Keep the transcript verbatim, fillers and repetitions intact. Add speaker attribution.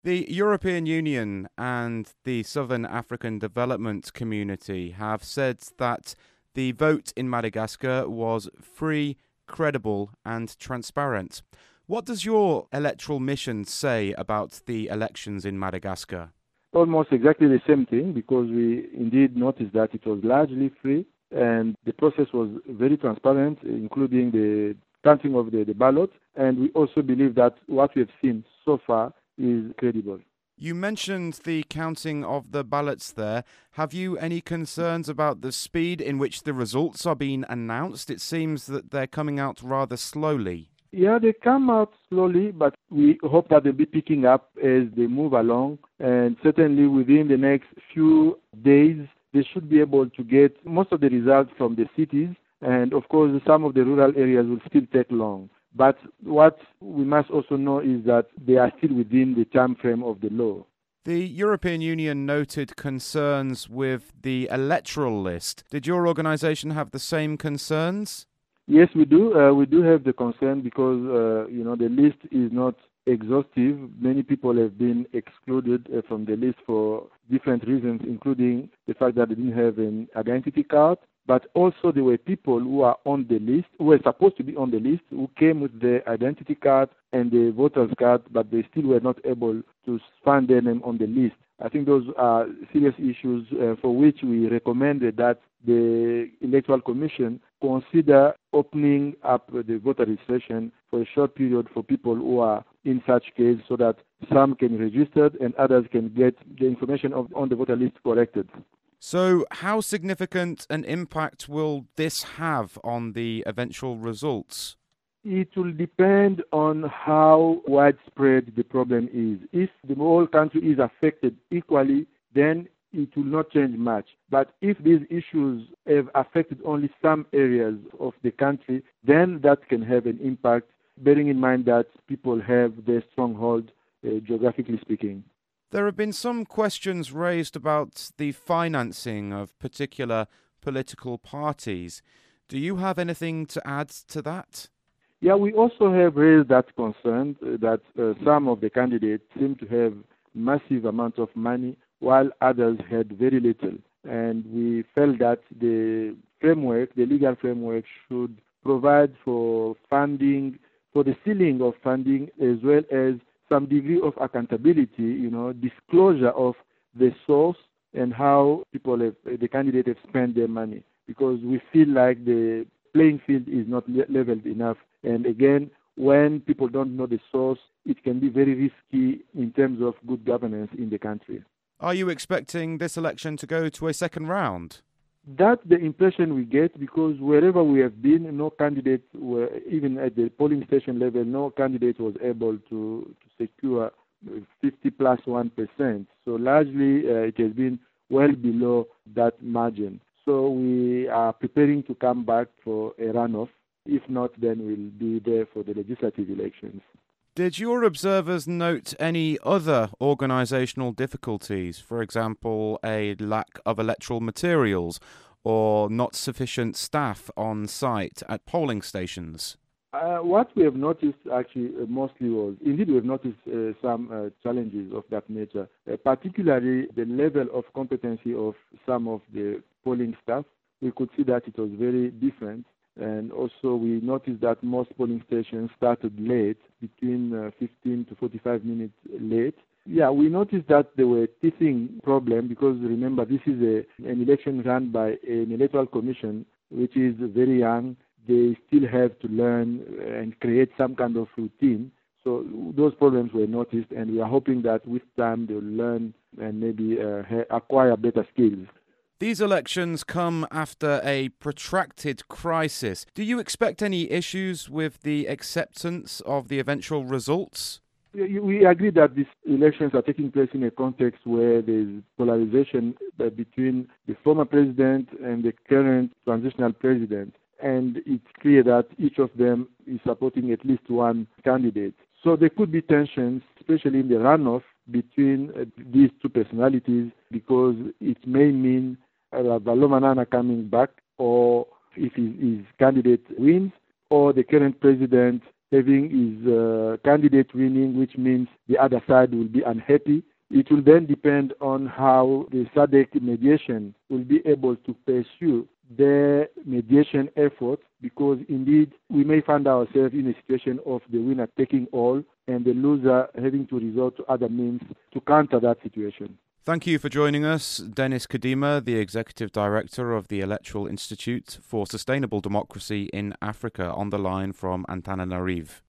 Speaker 1: The European Union and the Southern African Development Community have said that the vote in Madagascar was free, credible, and transparent. What does your electoral mission say about the elections in Madagascar?
Speaker 2: Almost exactly the same thing, because we indeed noticed that it was largely free and the process was very transparent, including the counting of the, the ballot. And we also believe that what we have seen so far is credible.
Speaker 1: You mentioned the counting of the ballots there. Have you any concerns about the speed in which the results are being announced? It seems that they're coming out rather slowly.
Speaker 2: Yeah, they come out slowly, but we hope that they'll be picking up as they move along. And certainly within the next few days, they should be able to get most of the results from the cities. And of course, some of the rural areas will still take long. But what we must also know is that they are still within the time frame of the law.
Speaker 1: The European Union noted concerns with the electoral list. Did your organisation have the same concerns?
Speaker 2: Yes, we do. Uh, we do have the concern because, uh, you know, the list is not exhaustive. Many people have been excluded uh, from the list for different reasons, including the fact that they didn't have an identity card. But also there were people who are on the list, who were supposed to be on the list, who came with the identity card and the voter's card, but they still were not able to find their name on the list. I think those are serious issues uh, for which we recommended that the Electoral Commission consider opening up the voter registration for a short period for people who are in such case, so that some can be registered and others can get the information of, on the voter list corrected.
Speaker 1: So how significant an impact will this have on the eventual results?
Speaker 2: It will depend on how widespread the problem is. If the whole country is affected equally, then it will not change much. But if these issues have affected only some areas of the country, then that can have an impact, bearing in mind that people have their stronghold, uh, geographically speaking.
Speaker 1: There have been some questions raised about the financing of particular political parties. Do you have anything to add to that?
Speaker 2: Yeah, we also have raised that concern uh, that uh, some of the candidates seem to have massive amounts of money while others had very little. And we felt that the framework, the legal framework, should provide for funding, for the ceiling of funding, as well as some degree of accountability, you know, disclosure of the source and how people have, the candidate have spent their money. Because we feel like the playing field is not le- leveled enough. And again, when people don't know the source, it can be very risky in terms of good governance in the country.
Speaker 1: Are you expecting this election to go to a second round?
Speaker 2: That's the impression we get, because wherever we have been, no candidate, were, even at the polling station level, no candidate was able to, to secure fifty plus one percent. So largely uh, it has been well below that margin. So we are preparing to come back for a runoff. If not, then we'll be there for the legislative elections.
Speaker 1: Did your observers note any other organisational difficulties, for example, a lack of electoral materials or not sufficient staff on site at polling stations?
Speaker 2: Uh, what we have noticed actually uh, mostly was, indeed we have noticed uh, some uh, challenges of that nature, uh, particularly the level of competency of some of the polling staff. We could see that it was very different. And also we noticed that most polling stations started late, between uh, fifteen to forty-five minutes late. Yeah, we noticed that there were teething problems, because remember, this is a, an election run by an electoral commission which is very young. They still have to learn and create some kind of routine. So those problems were noticed, and we are hoping that with time they'll learn and maybe uh, acquire better skills.
Speaker 1: These elections come after a protracted crisis. Do you expect any issues with the acceptance of the eventual results?
Speaker 2: We agree that these elections are taking place in a context where there is polarization between the former president and the current transitional president. And it's clear that each of them is supporting at least one candidate. So there could be tensions, especially in the runoff, between uh, these two personalities, because it may mean uh, Valomanana coming back, or if his, his candidate wins, or the current president having his uh, candidate winning, which means the other side will be unhappy. It will then depend on how the S A D C mediation will be able to pursue their mediation efforts, because indeed we may find ourselves in a situation of the winner taking all and the loser having to resort to other means to counter that situation.
Speaker 1: Thank you for joining us, Denis Kadima, the Executive Director of the Electoral Institute for Sustainable Democracy in Africa, on the line from Antananarivo.